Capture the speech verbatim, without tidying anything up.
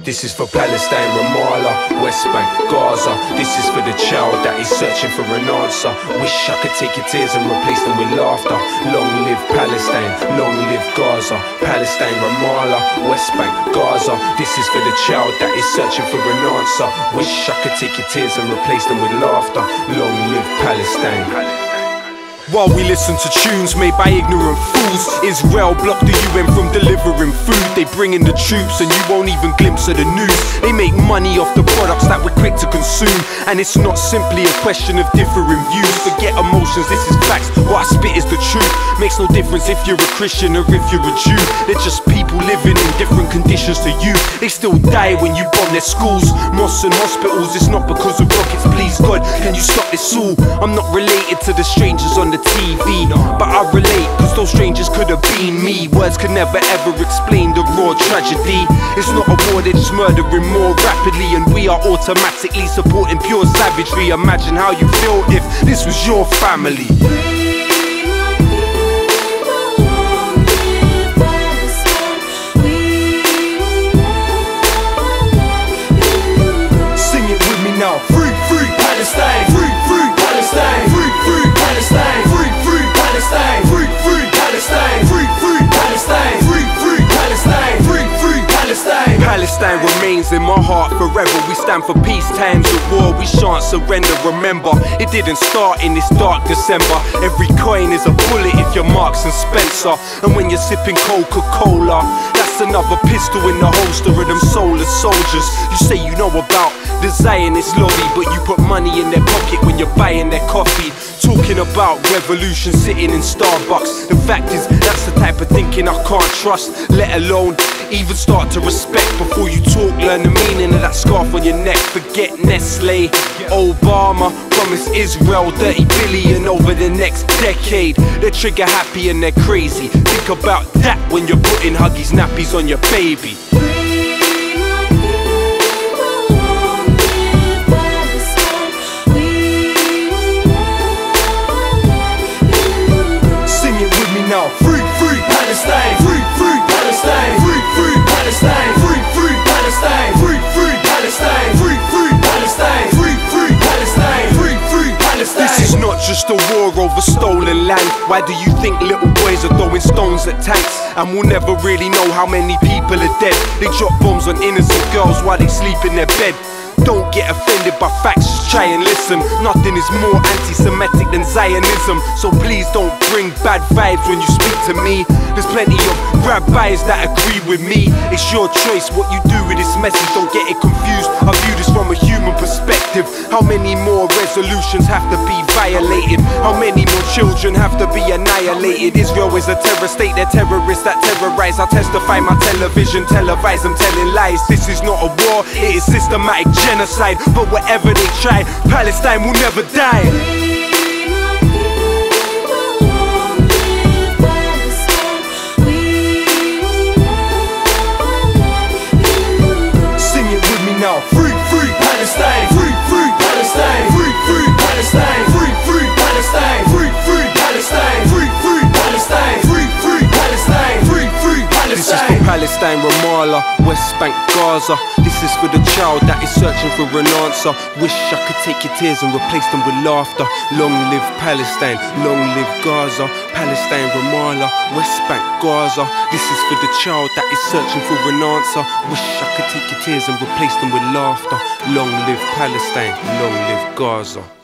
This is for Palestine, Ramallah, West Bank, Gaza. This is for the child that is searching for an answer. Wish I could take your tears and replace them with laughter. Long live Palestine, long live Gaza. Palestine, Ramallah, West Bank, Gaza. This is for the child that is searching for an answer. Wish I could take your tears and replace them with laughter. Long live Palestine. While we listen to tunes made by ignorant fools, Israel blocked the U N from delivering food. They bring in the troops and you won't even glimpse of the news. They make money off the products that we're quick to consume. And it's not simply a question of differing views. Forget emotions, this is facts, what I spit is the truth. Makes no difference if you're a Christian or if you're a Jew. They're just people living in different conditions to you. They still die when you bomb their schools, mosques and hospitals. It's not because of rockets, please God, can you stop this all? I'm not related to the strangers on the T V, but I relate, cause those strangers could have been me. Words could never ever explain the raw tragedy. It's not a war, they're just murdering more rapidly, and we are automatically supporting pure savagery. Imagine how you feel if this was your family. Sing it with me now. Free, free Palestine. Free, free Palestine. Free, free Palestine. Free, free Palestine. Free, free Palestine. Free, free Palestine. Free, free Palestine. Free, free Palestine. Palestine remains in my heart forever. We stand for peace, times of war. We shan't surrender. Remember, it didn't start in this dark December. Every coin is a bullet if you're Marks and Spencer. And when you're sipping Coca-Cola, that's another pistol in the holster of them soulless soldiers. You say you know about the Zionist lobby, but you put money in their pocket when you're buying their coffee. Talking about revolution sitting in Starbucks. The fact is, that's the type of thinking I can't trust, let alone even start to respect. Before you talk, learn the meaning of that scarf on your neck. Forget Nestle. Obama promised Israel thirty billion over the next decade. They're trigger happy and they're crazy. Think about that when you're putting Huggies nappies on your baby. Now. Free, free Palestine. Free, free Palestine. Free, free Palestine. Free, free Palestine. Free, free Palestine. Free, free Palestine. Free, free Palestine. Free, free Palestine. This is not just a war over stolen land. Why do you think little boys are throwing stones at tanks? And we'll never really know how many people are dead. They drop bombs on innocent girls while they sleep in their bed. Don't get offended by facts, just try and listen. Nothing is more anti-Semitic than Zionism, so please don't bring bad vibes when you speak to me. There's plenty of rabbis that agree with me. It's your choice what you do with this message, don't get it confused. I view this from a human perspective. How many more resolutions have to be violated? How many more children have to be annihilated? Israel is a terror state, they're terrorists that terrorize. I testify my television, televise them telling lies. This is not a war, it is systematic genocide. But whatever they try, Palestine will never die. Sing it with me now. Free, free Palestine. Free, free Palestine. Free, free Palestine. Free, free Palestine. Free, free Palestine. Free, free Palestine. Free, free Palestine. Free, free Palestine. This is for Palestine, Ramallah, West Bank, Gaza. This is for the child that is searching for an answer. Wish I could take your tears and replace them with laughter. Long live Palestine, long live Gaza. Palestine, Ramallah, West Bank, Gaza. This is for the child that is searching for an answer. Wish I could take your tears and replace them with laughter. Long live Palestine, long live Gaza.